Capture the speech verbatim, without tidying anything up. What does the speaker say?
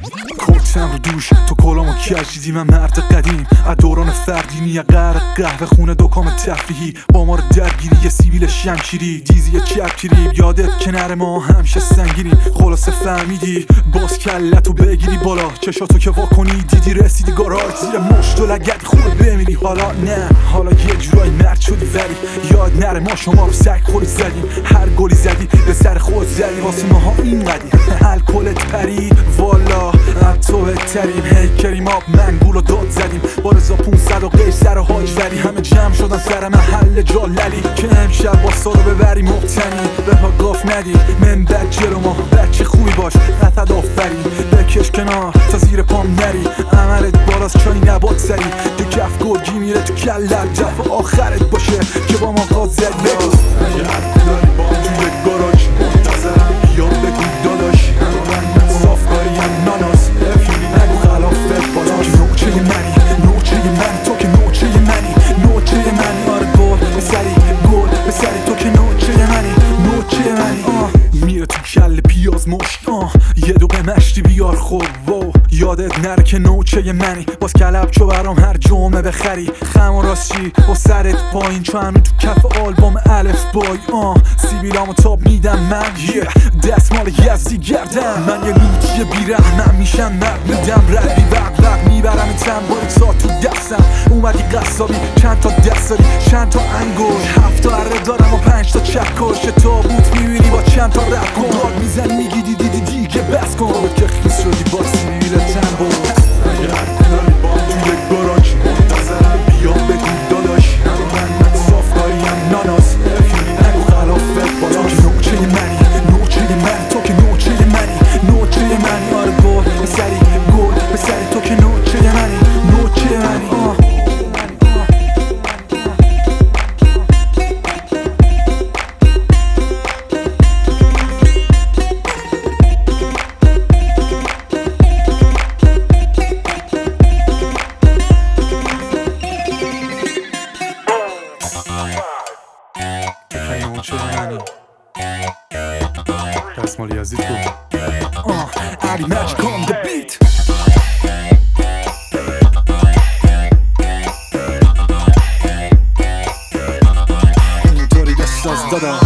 کتم رو دوش تو کلامو کشیدی، من مرد قدیم از دوران فردینی، یه قهر قهوه خونه دکام تفریحی، با ما رو درگیری یه سیبیل شمشیری، دیزی یه چپچیری، یادت کنار ما همیشه سنگینی. خلاصه فهمیدی باز کلتو بگیری بالا، چشاتو که واکنی دیدی رسیدی گاراژ، زیر مشت و لگدی خود بمیری. حالا نه، حالا یه جورایی مرد شدی ولی یاد نره ما شما رو سگ خوری زدیم، هر گلی زدی به سر خود زدی، واسه ماها این قدیم الکلت پرید والا تو بهتریم. هی کریم آب منگول و داد زدیم با رضا پونصد و قیصر و حاج ولی، همه جمع شدن سر محل جاللی که امشب با سارو ببریم مبتنی. به پا گاف ندی من بچه رو ما بچه خوبی باش، قطعت آفرین بکش کنار تا زیر پام نری، عملت بالاست چای نباد سری، دو کف گرگی میره تو کلت، جف آخرت باشه که با ما قاد زدی. اگه حد داری با توی گاراژ منتظرم یا بگو داداش، صاف کاری هم ناناس افیلی نگو خلافت بالاش. نوچه منی نوچه من تو که نوچه منی نوچه منی، آره گل به سری گل به سری تو که نوچه منی نوچه منی. آه میره تو کل پیاز مشت، آه یه دو به مشتی بیار خوب و یادت نره که نوچه منی. باز کلب چو برام هر جمعه بخری، خم و راستی و سرت پایین چو هنو تو کف آلبوم الف بای. آه سیبیلامو تاب میدم من yeah. دستمال یزدی گردم من، یه لوتی بیرحمم میشم مرد میدم رد بی وقت وقت میبرم این تنباری تا تو دستم. اومدی قصابی چند تا دست داری چند تا انگوش، هفت تا اره دارم و پنج تا چکش، تابوت میبینی با چند تا رپ کن، داد میزن میگی دیدی دیدی دیگه بس کن که خیس شدی با سیبیل تنبو. اگه حد داری با توی گاراژ منتظرم بیا بگو داداش، صاف کاری هم ناناس افیلی نگو خلافت بالاش. نوچه منی نوچه من تو که نوچه منی نوچه منی، آره گل به سری گل به سری تو که نوچه منی نوچه منی. آه دستمال یزدی تو آه علی مجید کام ده بیت. اینطوری دست از دادا